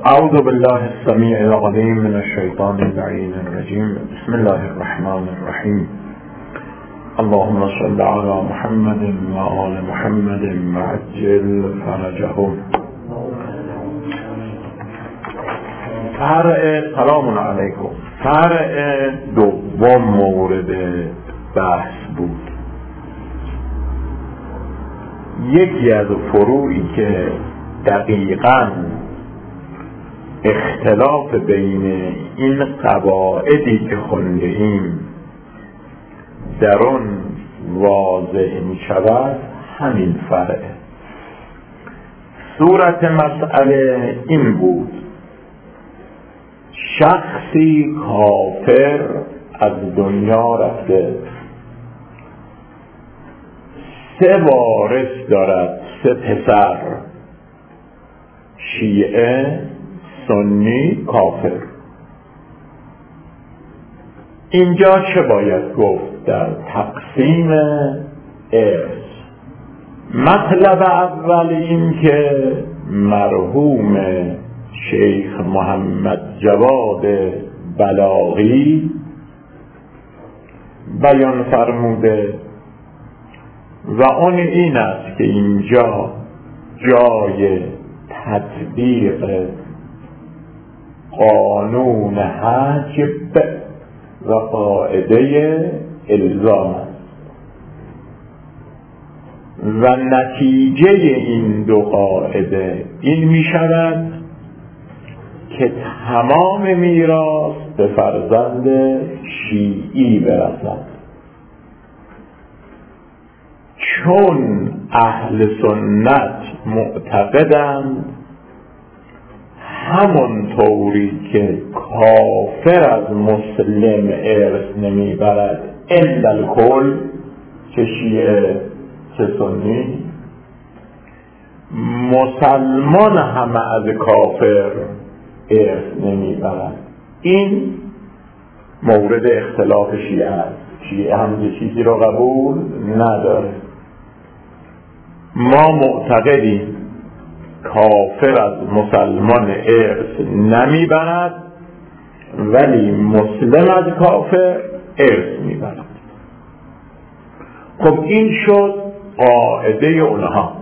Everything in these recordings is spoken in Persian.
اعوذ بالله السمیع العلیم من الشیطان اللعین الرجیم. بسم الله الرحمن الرحیم. اللهم صل علی محمد و آل محمد وعجل فرجهم. سلام علیکم. فرع دوم مورد بحث بود. یکی از فروعی که دقیقاً اختلاف بین این قواعدی که خونده ایم در آن واضح می شود همین فرعه. صورت مسئله این بود: شخصی کافر از دنیا رفته، 3 وارث دارد، 3 پسر، شیعه، سنی، کافر. اینجا چه باید گفت در تقسیم ارث؟ مطلب اول این که مرحوم شیخ محمد جواد بلاغی بیان فرموده و اون این است که اینجا جای تطبیق قانون حجب و قاعده الزام است و نتیجه این 2 قاعده این می شود که تمام میراث به فرزند شیعی برسد، چون اهل سنت معتقدند همون طوری که کافر از مسلم ارث نمیبرد الا الکل، چه شیعه چه سنی، مسلمان هم از کافر ارث نمیبرد. این مورد اختلاف شیعه است. شیعه هم یه چیزی رو قبول نداره. ما معتقدیم کافر از مسلمان ارث نمیبرد ولی مسلم از کافر ارث میبرد. خب این شد قاعده اونها.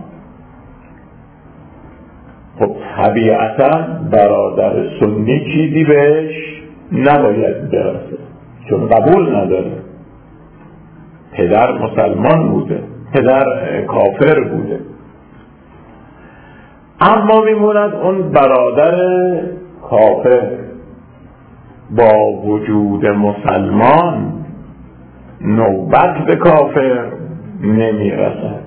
خب طبیعتا برادر سنی چیزی بهش نباید برسه چون قبول نداره. پدر مسلمان بوده، پدر کافر بوده، اما میموند اون برادر کافر با وجود مسلمان نوبت به کافر نمیرسد.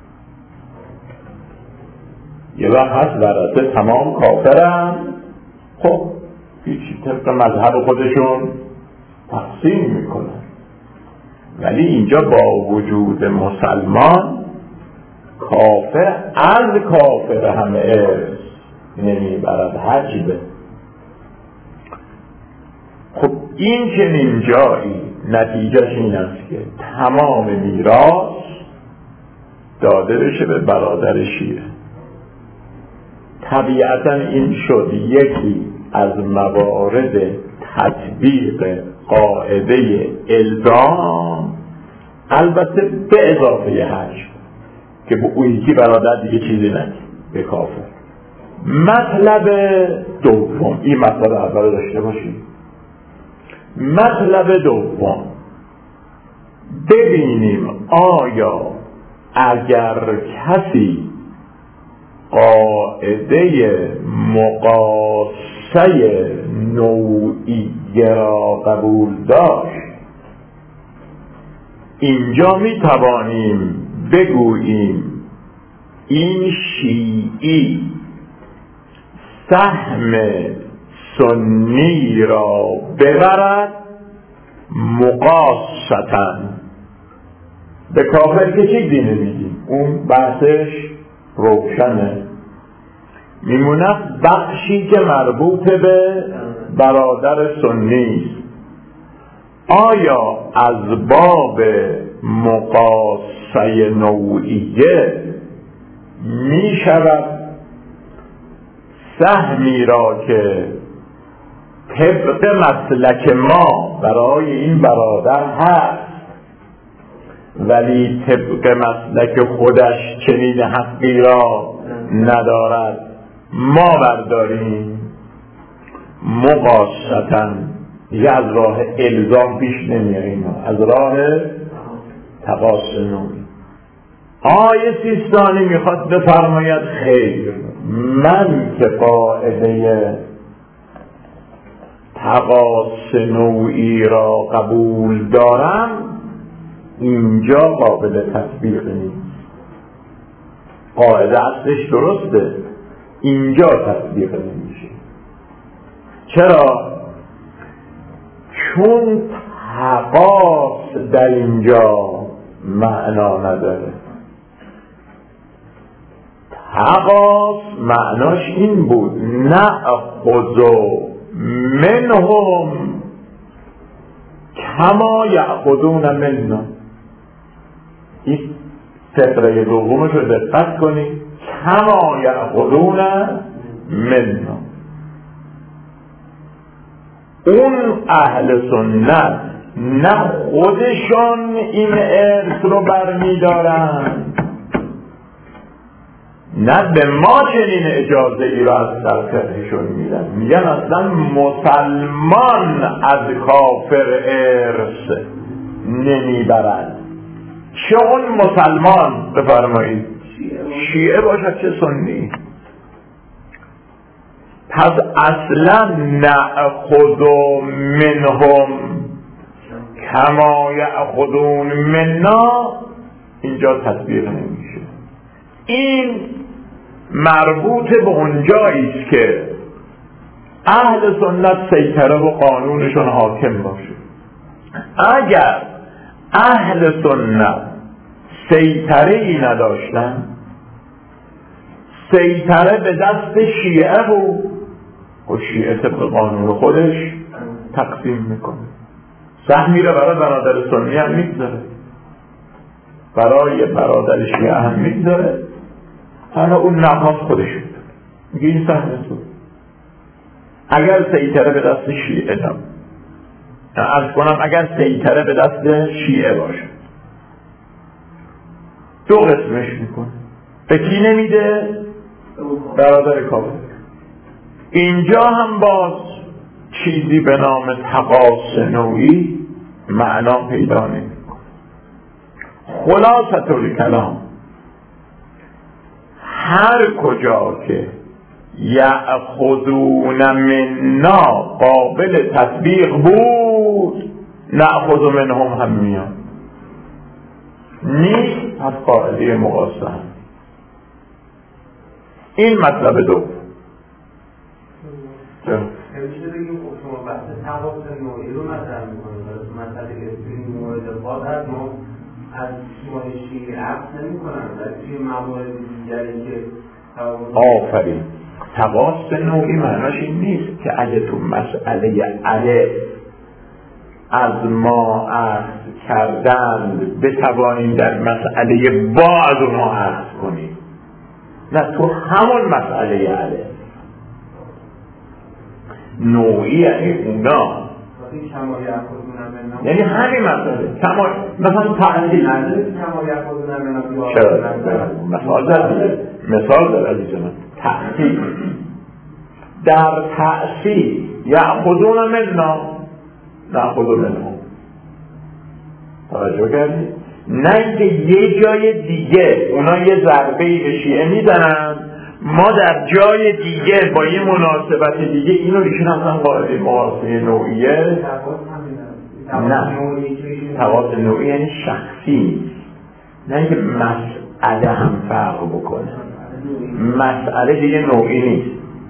یه وقت هست ورثه تمام کافرن، خب هیچی طبق مذهب خودشون تقسیم میکنن، ولی اینجا با وجود مسلمان کافر از کافر هم ارث نمیبرد، حجبه. خب این چنین جایی نتیجهش این است که تمام میراث داده بشه به برادر شیعه. طبیعتا این شد یکی از موارد تطبیق قاعده الزام، البته به اضافه حجب که به اون یکی برادر دیگه چیزی ندید به کافر. مطلب دوم، این مطلب اول داشته باشید. مطلب دوم، ببینیم آیا اگر کسی قاعده مقاسه نوعیه را قبول داشت، اینجا می توانیم بگوییم این شیعی سهم سنی را ببرد مقاسطاً. به کافر که چیزی نمیدیم، اون بحثش روشنه، میموند بخشی که مربوط به برادر سنی است. آیا از باب مقاسه نوعیه می شود سهمی را که طبق مسلک ما برای این برادر هست ولی طبق مسلک خودش چنین حقی را ندارد ما برداریم، مقاصتا دیگه از راه الزام پیش نمیاریم، از راه تقاص نوعی. آیه سیستانی میخواد بفرماید خیر، من که قاعده تقاص نوعی را قبول دارم اینجا قابل تطبیق نیست. قاعده اصلش درسته، اینجا تطبیق نمیشه. چرا؟ چون تقاص در اینجا معنا نداره. تقاص معناش این بود نأخذ منهم کما یأخذون منا. این فقره دومش رو دقت کنید، کما یأخذون منا. اون اهل سنت نه خودشان این ارث رو برمیدارن نه به ما چنین اجازه ای را از سرکرهشون میدن. میگن اصلا مسلمان از کافر ارث نمیبرد، چه اون مسلمان بفرمایید شیعه باشد چه سنی. پس اصلا نأخذ منهم کما یأخذون منا اینجا تطبیق نمیشه. این مربوط به اونجایی است که اهل سنت سیطره و قانونشون حاکم باشه. اگر اهل سنت سیطره ای نداشتن، سیطره به دست شیعه و شیعه طبق قانون خودش تقسیم میکنه. سهمی رو برای برادر سنی هم میگذاره، برای برادر شیعه هم میگذاره. حالا اون نقاص خودش میگه این سهم تو. اگر سیطره به دست شیعه عرض کنم اگر سیطره به دست شیعه باشه دو قسمش میکنه. به کی نمیده؟ برادر کافر. اینجا هم باز چیزی به نام تقاص نوعی معنا پیدا نمیکنه. خلاصة الکلام هر کجا که یأخذون منا قابل تطبیق بود نأخذ منهم هم میاد، نیست از قاعده مقاصه. این مطلب دو. همیشه بگیم شما بحث تقاص نوعی رو مطرح میکنید، مسئله که این مورد باز ما از شمال شیعه عقل نمی کنن در توی موارد دیگری که آفرین. تقاص نوعی معناش این نیست که اگه تو مسئله از ما عقل کردن بتوانیم در مسئله با از ما عقل کنیم. نه، تو همون مسئله نوعی یعنی اونا، یعنی همین مسئله مثلا تعلیل مثال در عزیز من تأثیر در تأثیر یأخذون منا نأخذ منهم. توجه کردید؟ نه اینکه یه جای دیگه اونا یه ضربه‌ای به شیعه میزنن ما در جای دیگه با یه مناسبت دیگه اینو ایشون اصلا قاعده مقاصه نوعیه. نه، تقاص نوعی یعنی شخصی، نه اینکه مسئله هم فرق بکنه. مسئله دیگه نوعی نیست.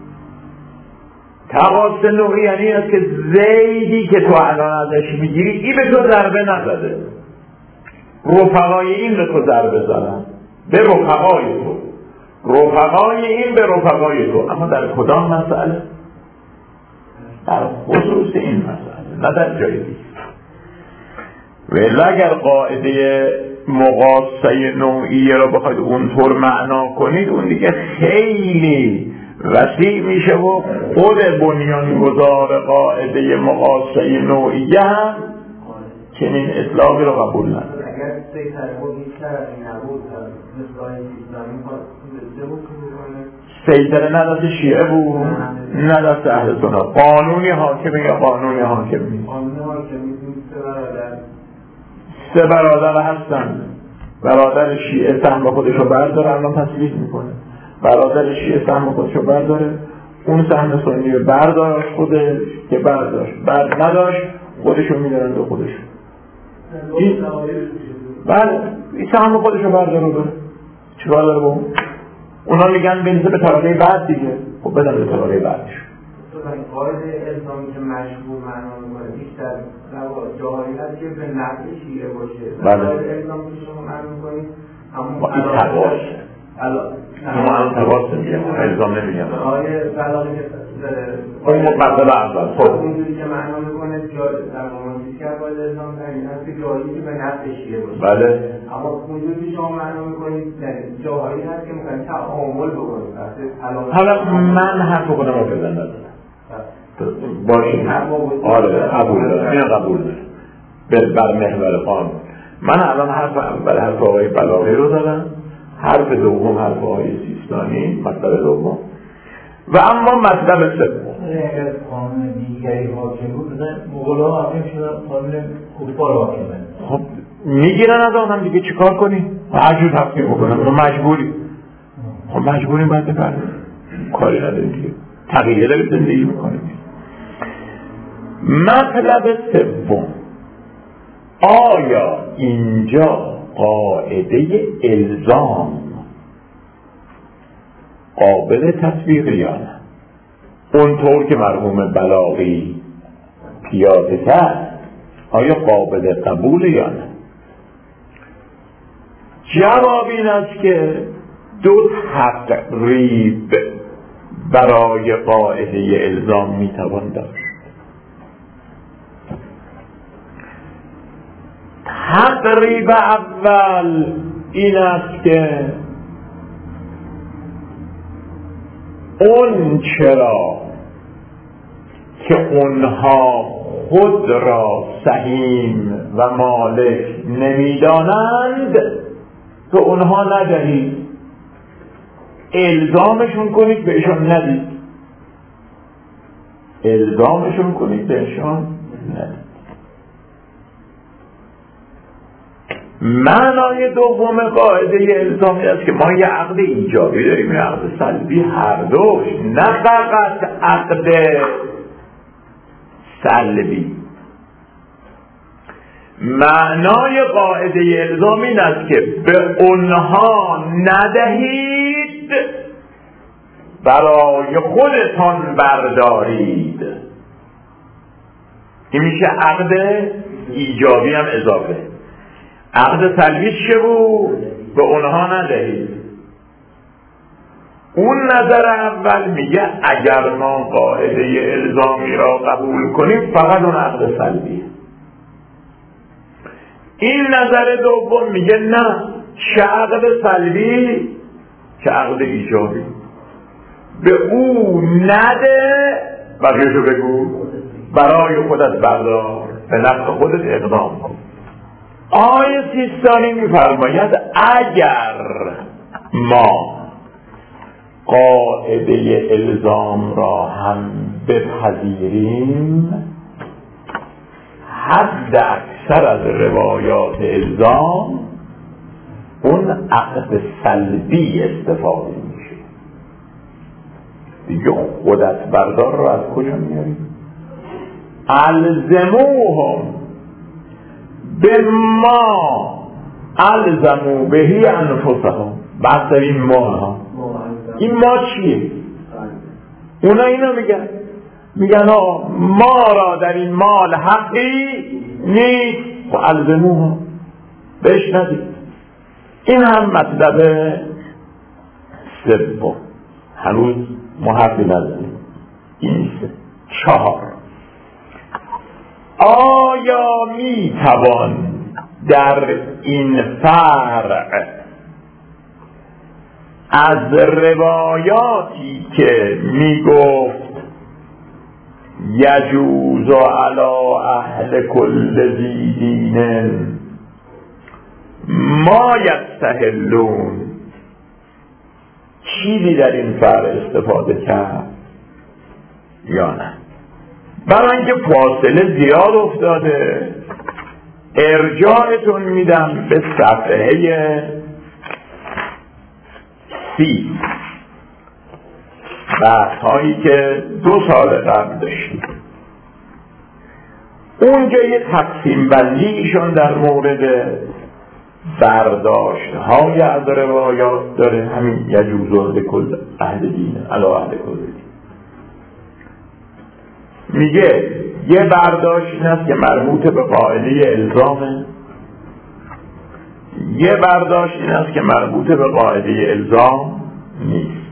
تقاص نوعی یعنی است که زیدی که تو الان ازش میگیری این به تو ضربه نزده، رفقای این به تو ضربه زدن، به رفقای تو، رفقای این به رفقای تو. اما در کدام مسئله؟ در خصوص این مسئله، نه در جای دیگه. ولی اگر قاعده مقاصه نوعیه رو بخواید اونطور معنا کنید اون دیگه خیلی وسیع میشه و خود بنیانگذار قاعده مقایسه نوعیه هم چنین اطلاقی رو قبول نداره. اگر سیطره بود بیشتر از این نبود مثل آیه اسلامی بود سیطره نه دست شیعه بود نه دست اهل سنت. قانونی حاکمه یا قانونی حاکمی؟ قانونی حاکمی. سه برادر هستن. برادر شیعه سهم خودش رو برداره، الان تصویح میکنه. برادر شیعه سهم خودش رو برداره، اون سهم سنی رو برداشت خودش که برداشت، بعد نداشت خودش رو میدارن دو خودش. این بله این سهم خودش رو برداره بره چیکار داره با اون؟ اونا میگن بنزه به طبقه بعد دیگه. خب بدن به طبقه بعدش. قاعده الزامی که مشهور معنا میکنه بیشتر جاهایی هست که به نفع شیعه باشه. قاعده الزامی که شما معنا میکنید این تقاس ما هم تقاس نمیگم، الزام نمیگم. آیه بلاغی که اون مقدل اول خب اونجوری که معنا میکنه در ممانجی که قاعده الزام این هست که جاهایی که به نفع شیعه باشه. بله اما اونجوری که شما معنا میکنید جاهایی هست که میخواید تعامل بکنید. حالا من حرف خودم رو بزنم باشیم. آره قبول دارم، این قبول دارم بر محور قانون. من الان حرف آقای بلاغی رو دارم، حرف دوم حرف آقای سیستانی، مطلب دوم. و اما مطلب سوم اگر قانون دیگری حاکم بود مغول‌ها حاکم شدن، قانون کفار حاکمه. خب میگیرن از آن هم دیگه چیکار کنیم؟ عجوز حقی بکنم مجبوری. خب مجبوریم باید بپردازیم، کاری نداریم دیگه، تغییر داریم زندگی میکنیم. مطلب سوم، آیا اینجا قاعده الزام قابل تطبیق یا نه؟ اونطور که مرحوم بلاغی پیاده کرد آیا قابل قبول یا نه؟ جواب این است که دو تقریب برای قاعده الزام میتوان داشت. تقریب اول این است که اون چرا که اونها خود را سهیم و مالک نمیدانند که اونها ندهید، الزامشون کنید بهشون ندید، الزامشون کنید بهشون ندید. معنای دوم قاعده الزامی است که ما یه عقد ایجابی داریم، یه عقد سلبی، هر دوش، نه فقط عقد سلبی. معنای قاعده الزامی این است که به اونها ندهید، برای خودتان بردارید. این میشه عقد ایجابی هم اضافه. عقد سلبی چه بود؟ به اونها ندهید. اون نظر اول میگه اگر ما قاعده الزامی را قبول کنیم فقط اون عقد سلبیه. این نظر دوم میگه نه، چه عقد سلبی چه عقد ایجابی، به او نده، بقیه‌شو بگو برای خودت بردار، به نفع خودت اقدام کن. آیه سیستانی میفرماید اگر ما قاعده الزام را هم بپذیریم، حد اکثر از روایات الزام اون عقد سلبی استفاده میشه. دیگه خودت بردار رو از کجا میاری؟ الزموهم به ما الزمو بهی انفسهم. بحث در این ما ها، این ما چیه؟ اونا اینو میگن ما را در این مال حقی نیست و الزموها، بهش ندید. این هم مطلب سوم. هنوز ما حرفی نزدیم. این چهار، آیا میتوان در این فرع از روایاتی که میگفت یجوز علی اهل کل ذی دین ما یستحلون، چیزی در این فرع استفاده کرد یا نه؟ برای اینکه فاصله زیاد افتاده ارجاعتون میدم به صفحه 30 بحث هایی که 2 سال قبل داشتیم. اونجا یه تقسیم بندی ایشان در مورد برداشت های از روایات داره، همین یجوز لکل اهل دین علی اهل کل دین. میگه یه برداشت این است که مربوط به قاعده الزامه، یه برداشت این است که مربوط به قاعده الزام نیست.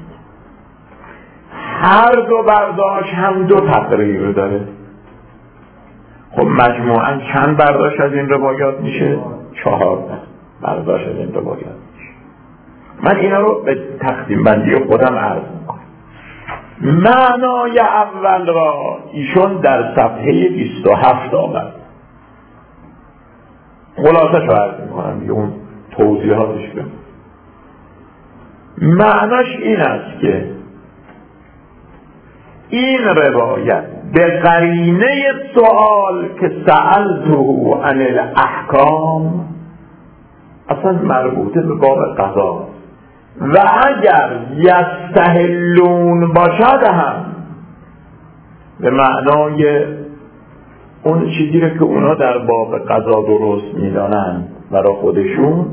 هر دو برداشت هم 2 تقریر داره. خب مجموعاً چند برداشت از این روایات میشه؟ 4 برداشت از این روایات میشه. من اینا رو به تقسیم بندی خودم عرض میکنم. معنای اول را ایشون در صفحه 27 آورد. خلاصه شو عرض میکنم دیگه، اون توضیحاتش کنم. معناش این است که این روایت به قرینه سوال که سألته عن الاحکام اصلا مربوطه به باب قضا و اگر یستحلون باشد هم به معنای اون چیزی رو که اونا در باب قضا درست میدانن برای خودشون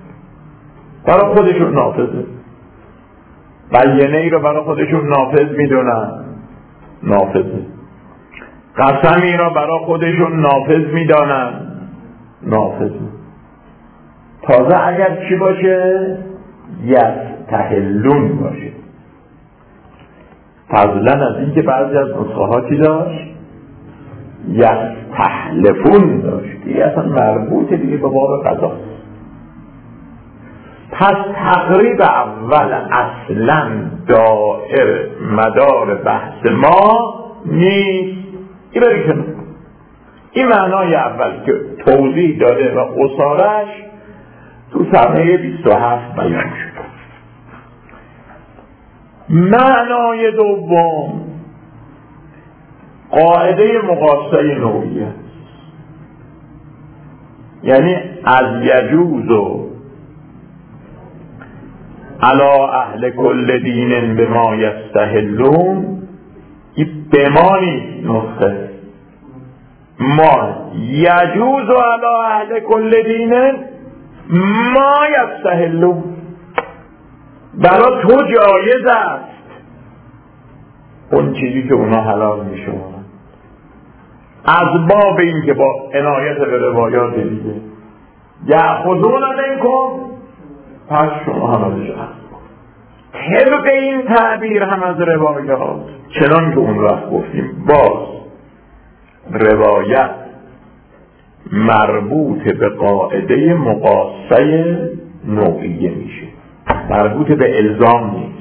نافذه. بیانه ای رو برای خودشون نافذ میدونن، نافذه. قسمی را برای خودشون نافذ میدانن، نافذه. تازه اگر چی باشه؟ یستحلون باشه. فضلا از این که بعضی از نسخه ها چی داشت؟ یستحلفون داشت. دیگه اصلا مربوطه دیگه به باب قضا. پس تقریب اول اصلا دائر مدار بحث ما نیست. این برای کنم این معنای اول که توضیح داده و اصالش تو صفحه 27 بیان شد. معنای دوم قاعده مقاسه نوعیه، یعنی از یجوز و علا اهل کل دین به ما یستحلون، این به ما نیست نسخه ما یجوز و علا اهل کل دین ما یستحلون، برای تو جایز است اون چیزی که اونا حلال میشونن، از باب این که با عنایت به روایات دیگه یأخذون منکم، پس شما حلالش هست. طبق این تعبیر هم از روایات، چنان که اون وقت گفتیم، باز روایت مربوط به قاعده مقاسه نوعیه میشه، مربوط به الزام نیست.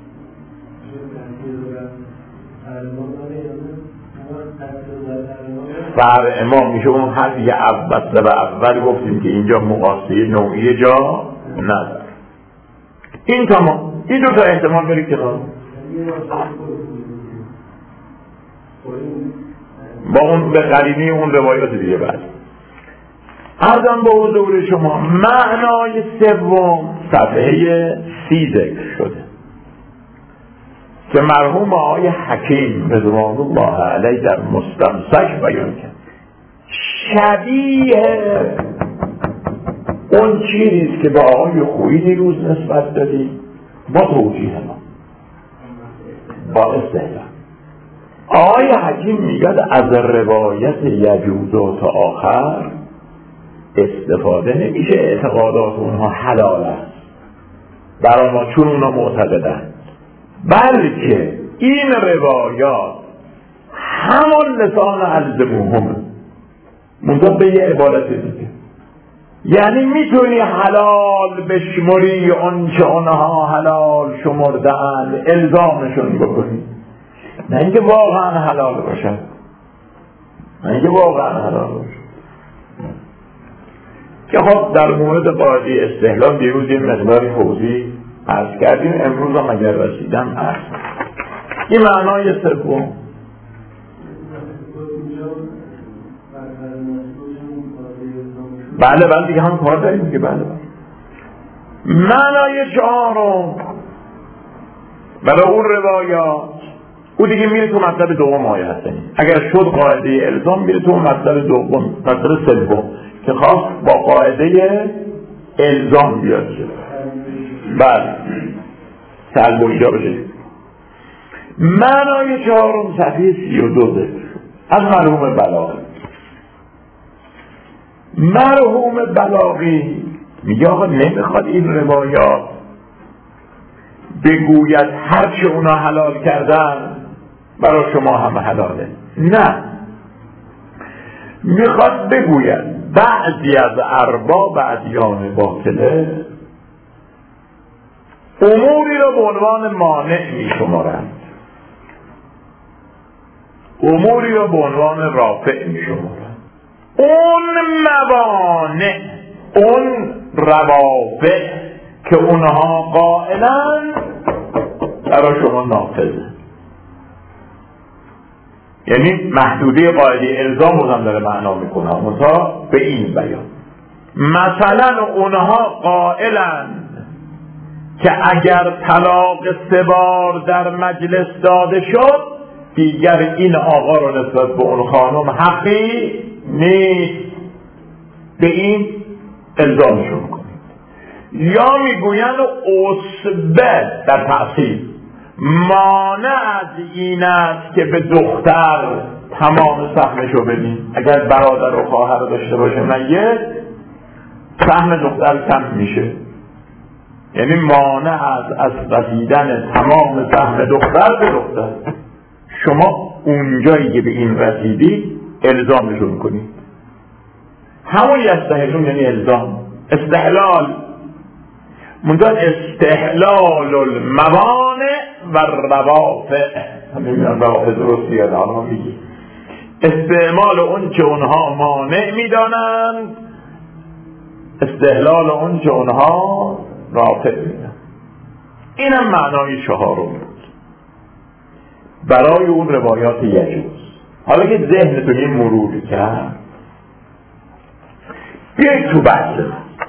فرع ما میشه اون حرفی که اول گفتیم که اینجا مقاسه نوعیه جا نداره. این تمام. این 2 تا احتمال برید کنار با اون به قرینه اون روایات دیگه. بعد عرضم به حضور شما معنای سوم صفحه 30 ذکر شده که مرحوم آقای حکیم رضوان الله علیه در مستمسک بیان کرد. شبیه اون چیزیست که با آقای خویی دیروز نسبت دادیم با توجیه ما، با استحلال. آقای حکیم میگه از روایت یجوز تا آخر استفاده نمیشه، اعتقادات اونها حلال است برای ما چون اونها معتقدن، بلکه این روایات همون لسان الزموهم منطقه به یه عبارت دیگه یعنی میتونی حلال بشمری اونچه اونها حلال شمردن، الزامشون بکنی، نه اینکه واقعا حلال باشن، نه اینکه واقعا حلال باشن. که خب در مورد قاعده استحلال دیروز یه مقداری توضیح عرض کردیم، امروز هم اگر رسیدم عرض. این معنای سوم. بله دیگه هم کار داریم دیگه. بله. معنای چهارم برای اون روایات، او دیگه میره تو مطلب دوم آیه هستنی. اگر شد قاعده الزام میره تو مطلب دوم، مطلب سوم که خواست با قاعده الزام بیاد شد. بله سلبوشا بشه. معنای چهارم صفحه 32 از مرحوم بلاغی. مرحوم بلاغی میگه آقا نمیخواد این روایات بگوید هرچه اونا حلال کردن برای شما هم حلاله، نه، میخواد بگوید بعضی از ارباب ادیان باطله اموری را به عنوان مانع میشمارند، اموری را به عنوان رافع میشمارند. اون موانع، اون روافع که اونها قائلن برای شما نافذه. یعنی محدوده قاعده الزام رو هم داره معنا میکنه، مثلا به این بیان مثلا اونها قائلن که اگر طلاق 3 بار در مجلس داده شد دیگر این آقا رو نسبت به اون خانم حقی نیست، به این الزامشون کنید. یا میگوین اصبه در تأصیل مانع از این است که به دختر تمام سهمشو بدین. اگر برادر و خواهر داشته باشه مگه سهم دختر کم میشه، یعنی مانع از رسیدن تمام سهم دختر به دختر. شما اونجایی که به این رسیدی الزامشون کنید. همون یستحلون یعنی الزام، استحلال منتها استحلال الموانع و روافع. نمیدونم روافع درست بیاد حالا میگی استعمال اون که اونها مانع میدانند، استحلال اون که اونها رافع میدانند. اینم معنای چهارم بود برای اون روایات یجوز. حالا که ذهنتون این مرور کرد بیایید تو بحث.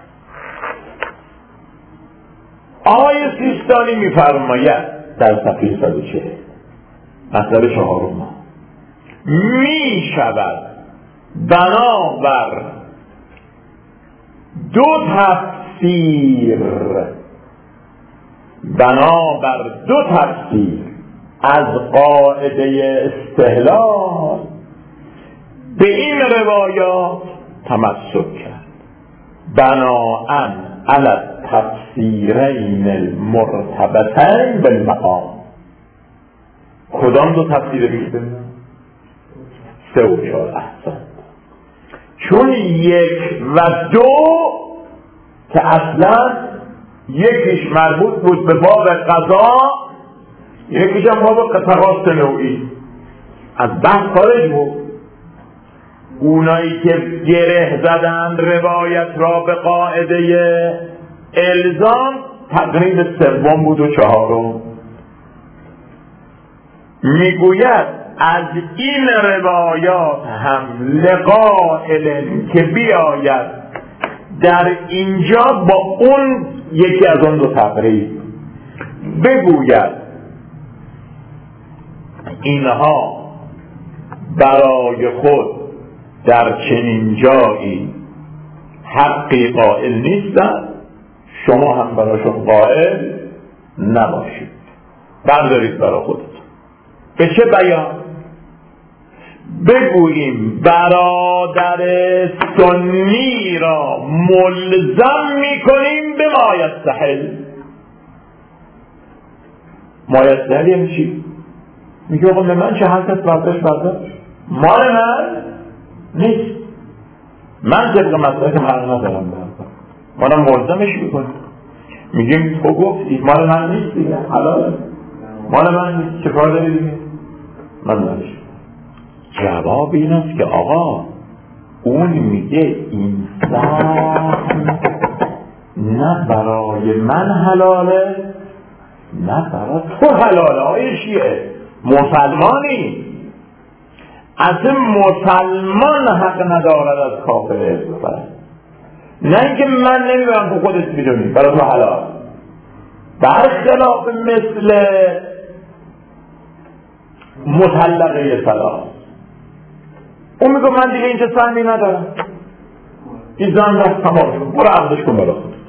آقای سیستانی میفرماید در صفحه 140 مطلب چهارم می شود بنابر 2 تفسیر، بنابر 2 تفسیر از قاعده استحلال به این روایات تمسک کرد، بناءً علی التفسیرین المرتبطین بالمقام. کدام 2 تفسیر بیشتر؟ 3 و 4. احسن. چون 1 و 2 که اصلا یکیش مربوط بود به باب قضا، یکیش هم باب تقاص نوعی، از بحث خارج بود. اونایی که گره زدند روایت را به قاعده الزام تقریب 3 بود و 4. میگوید از این روایات هم لقائل که بیاید در اینجا با اون یکی از اون 2 تقریب بگوید اینها برای خود در چنین جایی حقی قائل نیستند، شما هم براشون قائل نباشید، بردارید برای خودتون. به چه بیان؟ بگوییم برادر سنی را ملزم میکنیم به مایستحل. مایستحل یعنی چی؟ میگه آقا من چه هر کس برداشت مال من نیست. من طبق مسئله که من ندارم ما را ملزمش میکنیم، میگیم تو گفتی مال من نیست دیگه، حلاله مال من نیست، چه کار داری دیگه؟ من نمیشه. جواب این است که آقا اون میگه این سهم نه برای من حلاله نه برای تو حلاله. آیه شیعه مسلمانی، اصلا مسلمان حق ندارد از کافر استفاده، نه اینکه من نمیبرم تو خودت میدونی برای تو حلال. برخلاف مثل مطلقه طلاق، اون میگه من دیگه اینجا سهمی ندارم، این زن رفت تمام شد، برو عقدش کن برای خودت.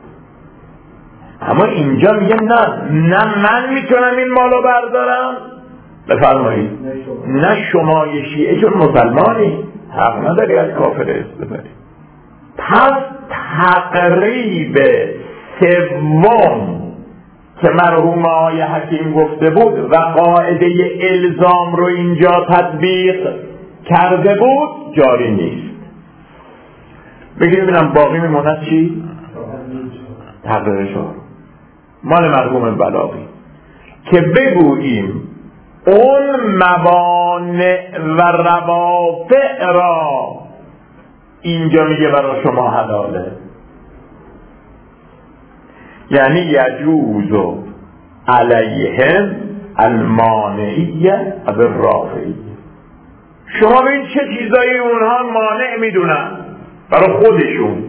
اما اینجا میگه نه من میتونم این مالو بردارم، بفرمایید نه شما شیعه چون مسلمانی حق نداری از کافر استفاده. پس تقریب سوم که مرحوم آقای حکیم گفته بود و قاعده الزام رو اینجا تطبیق کرده بود جاری نیست. بگید ببینم باقی میموند چی؟ تقریر شما مال مرحوم بلاغی که بگوییم اون موانع و روافع را اینجا میگه برای شما حلاله، یعنی یجوز علیهم المانعیه و الرافعیه. شما ببین چه چیزایی اونها مانع میدونن برای خودشون،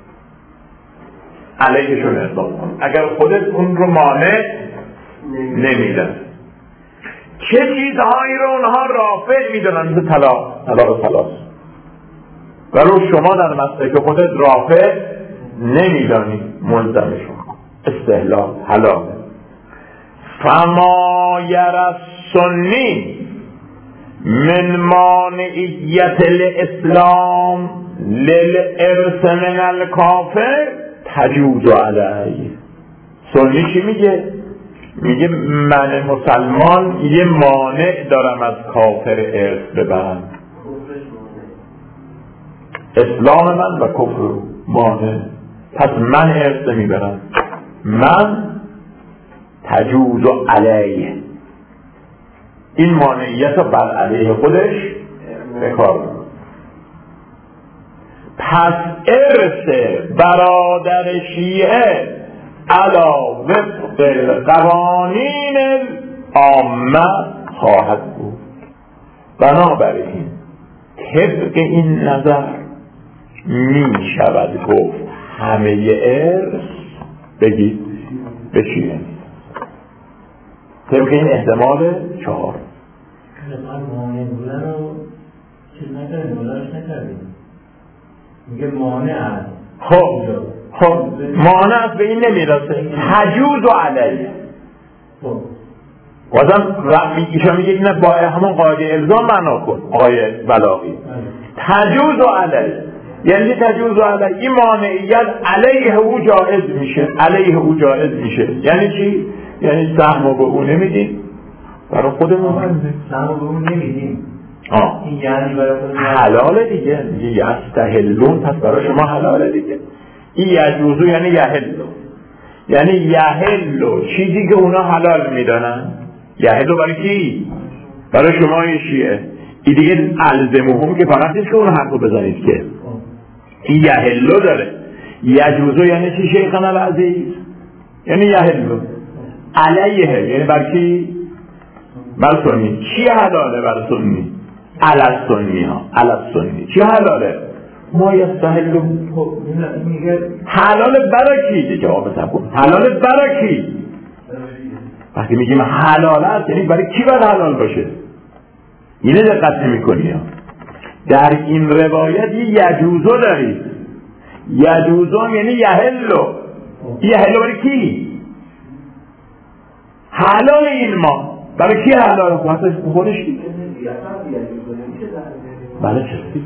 علیهشون اطلاق کن اگر خودت اون رو مانع نمیدن. چه چیزهایی رو اونها رافع میدونن مثل طلاق و رو شما در مسئله که خودت رافع نمیدانی ملزمشون استحلال حلال. فما یرسنی من مانعیت الاسلام للارث من الکافر تجوز علیه. سنی چی میگه؟ میگه من مسلمان یه مانع دارم از کافر ارث ببرم، اسلام من و کفر مانع، پس من ارث نمیبرم، من تجوز علیه این مانعیت رو بر علیه خودش بکار. پس ارث برادر شیعه علا وفق قوانین عامه خواهد بود. بنابراین طبق این نظر می شود گفت همه ارث بگید به شیعه. طبق این احتمال 4 مانع بودن رو چیز نکردیم، بودنش نکردیم، میگه مانع هست. خب مانع است به این نمیرسه، تجوز و علیه. بازم ایشان میگه اینه با همون قاعده الزام معنا کن آقای بلاغی. تجوز و علیه یعنی تجوز و علیه این مانعیت علیه او جائز میشه، علیه او جائز میشه. یعنی چی؟ یعنی سهم به او نمیدیم برای خودمون، سهم به اون نمیدیم، این یعنی برای خودمون حلاله دیگه. میگه یستحلون، پس برای شما حلاله دیگه. این یجوزو یعنی یحلو، یعنی یحلو چیزی که اونا حلال میدانن. یحلو برای کی؟ برای شما شیعه. این دیگه الزمهم که فقط نیست که اون حرفو بزنید که این یحلو داره. یجوزو یعنی چی شیخنا العزیز؟ یعنی یحلو علیه، یعنی برای کی؟ بر سنی. چی حلاله بر سنی؟ علی سنی ها، علی سنی چی حلاله؟ ما یستحلو. حلال برای کی؟ دیگه جواب تکون حلال برای کی؟ وقتی میگیم حلال است یعنی برای کی باید حلال باشه؟ اینه دقت نمی‌کنی. در این روایت یجوزو دارید، یجوزو یعنی یحلو. یحلو برای کی؟ حلال این ما برای کی حلال؟ خودش دیگه. بله چه؟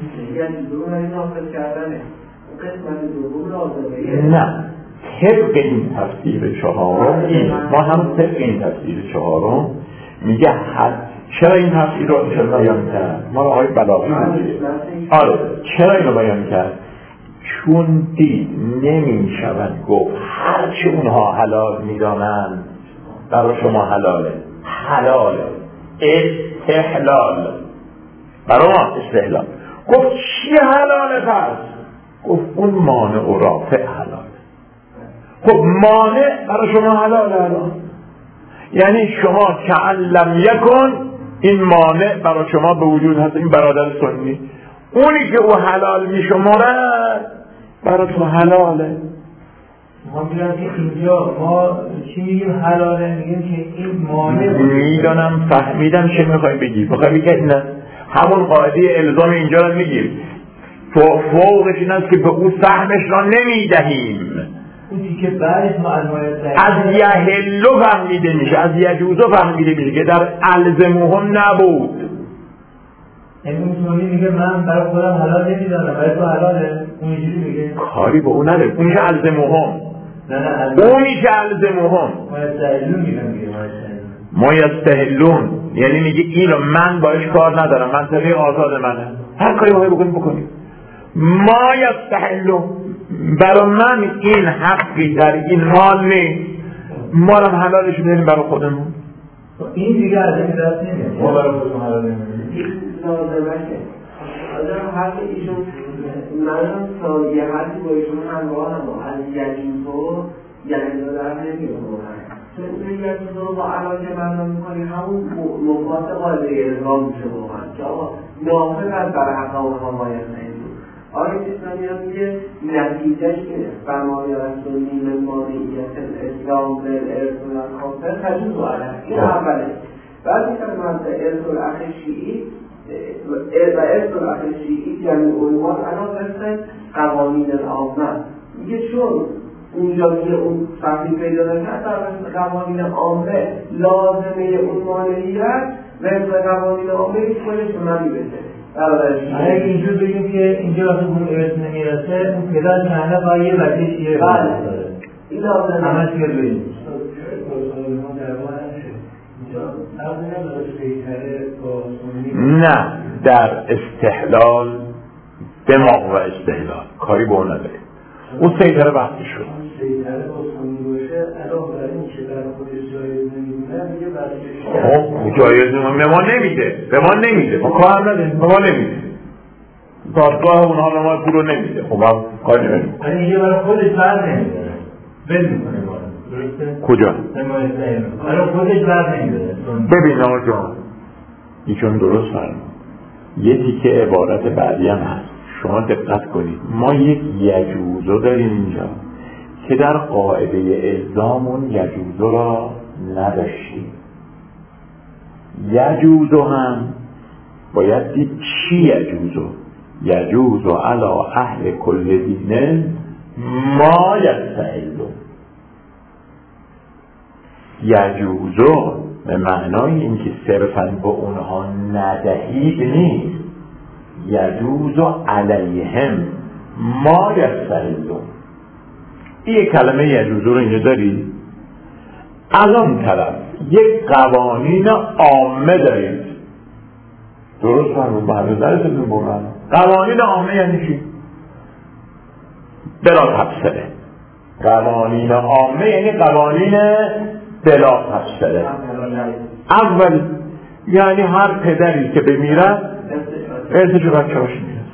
نه طبق این تفسیر 4 ما هم طبق این تفسیر 4 میگه چرا این تفسیر رو بیان کرد؟ ما آقای بلاغی میگه آره چرا اینو بیان کرد؟ چون دید نمی شود گفت هرچه اونها حلال میدانند برای شما حلاله. حلاله استحلال برای ما استحلال. گفت چی حلاله پس؟ گفت اون مانع و رافع حلاله. خب مانع برای شما حلاله الان، یعنی شما کأن لم یکن، این مانع برای شما به وجود هست. این برادر سنی اونی که او حلال می شماره برای تو حلاله. ما میگم که اینجا ما چی میگیم حلاله؟ میگیم که این مانع. میدانم فهمیدم چه میخوای بگی. میخوای بگی نه همون قاعده الزام اینجا رو میگیم، فوقش این است که به او سهمش را نمیدهیم. اونی که بعدش ما از یحلو فهمیده میشه، از یجوزو فهمیده میشه که در الزمهم نبود. این میگه من برای خودم حلال نمیدانم، برای تو حلاله. اونجوری میگه کاری به اون نداره. اونی که الزمهم، اونی که الزمهم ما یستحلون، یعنی میگه اینو من باش کار ندارم، منطقه آزاد منه، هر کاری باید بکنیم. ما یستحلون، برای من این حقی در این حال نیست، ما هم حلالش بدیم برای خودمون. این دیگه از این دست نمیاد، ما برای خودمون حلال نمیدیم. لازمشه آدم حرف ایشون منم تا یه حرفی با ایشون همراه هم از یجوزو یعنی در نمیدونم چون اون یجوزو رو با علاقه بندان میکنی همون مفاصل قاعده الزام میشه واقعا که آقا نافذ از برای حقا اونها باید نمیدون. آقای اسلامی هم میگه نتیجهش که فرمانی رسولی من مانعیت الاسلام بالارث والکافر تجوز و علیه. این اوله. بعد میکنم از ارث الاخ شیعی و ارث الاخ شیعی یعنی عنوان الان مثل قوانین العامه میگه چون اونجا میگه اون فرقی پیدا نکرد در مثل قوانین عامه لازمه اون مانعیت مثل قوانین عامه هیچ کنش به منی بشه. اگه اینجور بگیم که اینجا وقتی اون ارث نمیرسه اون پدر کنه باید یه بچه شیعه بله این لازمه همه چیه بگیم نه در استحلال دماغ و استحلال کاری به اون نداره. اون سیطره وقتی شد سیطره با سنی باشه الان برای این که در خودش جایز نمیدونه میگه برای خب جایز به ما نمیده ما کار نداریم، به ما نمیده، دادگاه اونها به ما پول رو نمیده. خب ما کار نمیدیم. ولی اینجا برای خودش بر نمیداره بل میکنه ما درسته؟ کجا؟ برای خودش بر نمیداره. ببین آقا جان ایشون درست فرمود. یه تیکه عبارت بعدی هم هست، شما دقت کنید. ما یک یجوزو داریم اینجا که در قاعده الزامون یجوزو را نداشتیم. یجوزو هم باید دید چی یجوزو. یجوزو علی اهل کل دینه ما یستحلو. یجوزو به معنای اینکه صرفاً به اونها ندهید نیست، یجوزو علیهم ما یستحلو. این کلمه یجوزو رو اینجا داری؟ از اون طرف یک قوانین عامه دارید. درست فرمود بعد درستون بگم قوانین عامه یعنی چی؟ بلا تفسیره. قوانین عامه یعنی قوانین بلا تفسیره. اول یعنی هر پدری که بمیرد ارثش رو بچه‌هاش میرسه.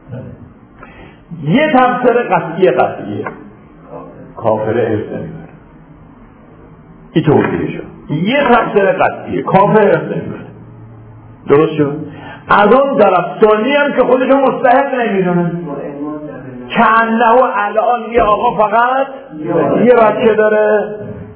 یه تفسیر قطعیه کافر ارث نمیبره. این توضیحه شد. یه تفسیر قطعیه کافر ارث نمیبره. درست شد؟ از اون طرف سنی هم که خودشو مستحق نمیدونه که انه الان یه آقا فقط یه بچه داره.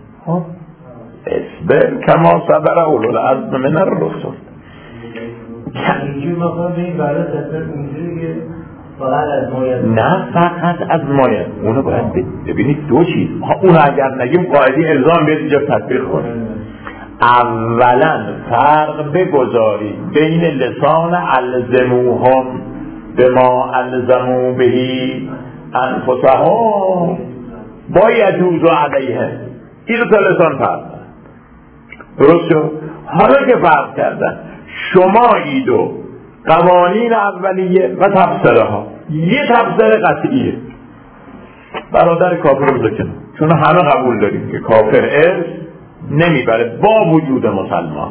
اصبر کما صبر اولو العزم من الرسل. اینجوری ما بگیم برای تفسیر اونجوری که فقط از مایه نه فقط از مایه. اونو باید ببینید دو چیز. اونو اگر نگیم قاعده الزام بیاد اینجا تطبیق کنیم. اولا فرق بگذارید بین لسان الزموهم به ما الزمو بهی انفسهم با یجوز و علیهم. این دو تا لسان فرق. درست شد؟ حالا که فرض کردن شمایید و قوانین اولیه و تبصره ها، یه تبصره قطعیه، برادر کافر رو بکنه، چون همه قبول داریم که کافر ارث نمیبره با وجود مسلمان.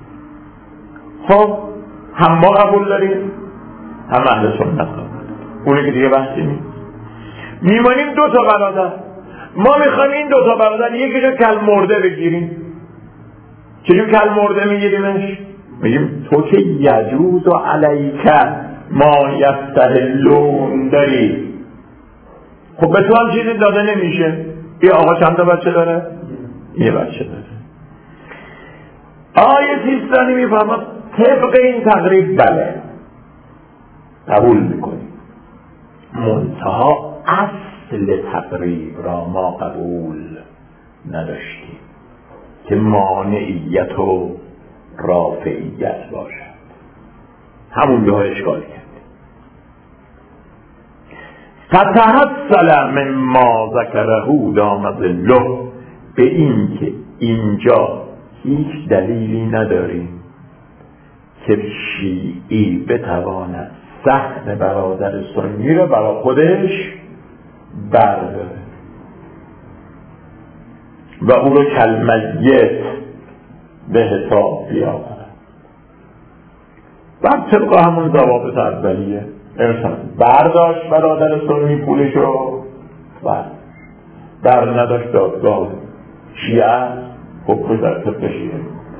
خب هم ما قبول داریم هم اهل سنت قبول، اونه که دیگه بحثی نیست. میمانیم دو تا برادر، ما میخوایم این دو تا برادر یکیشو کل مرده بگیریم. چجور کل مرده میگیریمش؟ میگیم تو که یجوز و علیک ما یستحلون داری، خب به تو هم چیزی داده نمیشه. یه آقا چند تا بچه داره؟ یه بچه داره. آیه سیستانی میفهمد طبق این تقریب بله قبول میکنیم، منتها اصل تقریب را ما قبول نداشتیم که مانعیت و رافعیت باشد. همون جاها اشکال کرد. فتحصل من ما ذکره دام ظله، به این که اینجا هیچ دلیلی نداریم که شیعی بتواند سهم برادر سنی رو برای خودش برداره و او رو کلمیت به حساب بیاورد. بعد طبق همون ضوابط اولیه برداشت برادر سنی پولش رو بر نداشت دادگاه شیعه حکم در طبق شیعه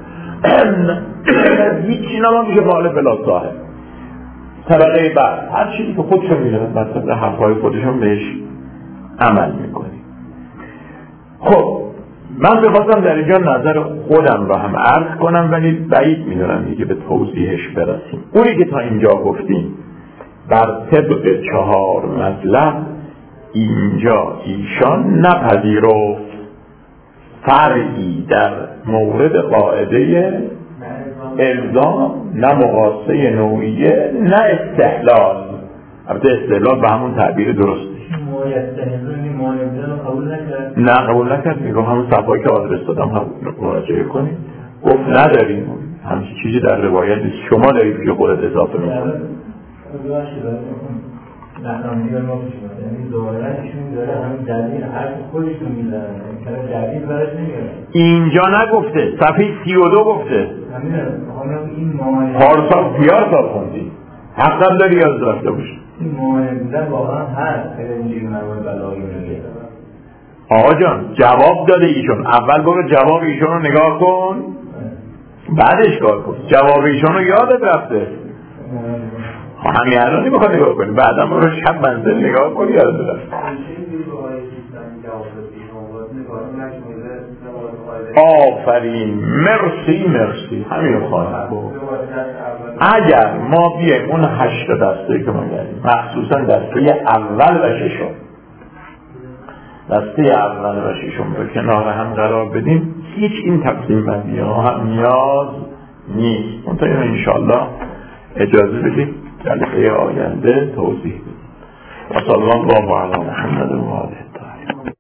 هیچی نمیشه مال بلا صاحب. طبقه بعد هر چیزی که خودشون میدونن مثل حرفای خودشون بهش عمل میکنی. خب من بخواستم در اینجا نظر خودم رو هم عرض کنم، ولی بعید میدونم دیگه به توضیحش برسیم. اونی که تا اینجا گفتیم بر طبق 4 مطلب اینجا ایشان نپذیرفت فرعی در مورد قاعده الزام، نه مقاسه نوعیه، نه استحلال. البته استحلال به همون تعبیر درسته. نه قبول نکرد. میگم همون صفحه که آدرس دادم هم مراجعه کنید. گفت نداریم همچین چیزی در روایت نیست، شما دارید که خودت اضافه میکنید. نحنامیه ما بشید یعنی ظاهرانشون داره همین دلیل حرف خودشون میزنن که دلیل برش نمیارن. اینجا نگفته، صفحه 32 گفته. این معامله پارسال پیار خوندی، حقا داری یاد داشته باشی. این معامله بودن واقعا هست که اینجوری موارد بلایی میگه. آقا جان جواب داده ایشون، اول برو جواب ایشون رو نگاه کن بعدش کار کن. جواب ایشون رو یادت رفته؟ همین الانی بخواه نگاه کنی، بعدم رو شب منزل نگاه کنی یاد دارم. آفرین، مرسی همین رو خواهد بود. اگر ما بیایم اون 8 دسته که ما کردیم، مخصوصا دسته اول و ششم، دسته اول و ششم رو کنار هم قرار بدیم، هیچ این تقسیم بندی ها هم نیاز نیست. منطقه انشاءالله اجازه بدیم جلسه آینده توضیح بدیم. و صلی الله علی محمد و آله.